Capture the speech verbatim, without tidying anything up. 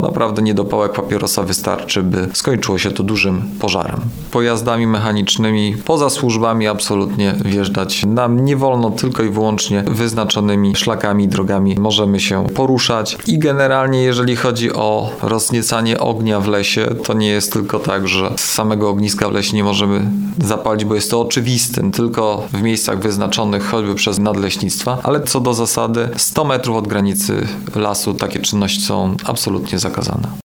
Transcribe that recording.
naprawdę niedopałek papierosa wystarczy, by skończyło się to dużym pożarem. Pojazdami mechanicznymi poza służbami absolutnie wjeżdżać nam nie wolno, tylko i wyłącznie wyznaczonymi szlakami, drogami możemy się poruszać i generalnie jeżeli chodzi o rozniecanie ognia w lesie, to nie jest tylko tak, że z samego ogniska w lesie nie możemy zapalić, bo jest to oczywistym, tylko w miejscach wyznaczonych choćby przez nadleśnictwa, ale co do zasady sto metrów od granicy lasu takie czynności są absolutnie zakazane.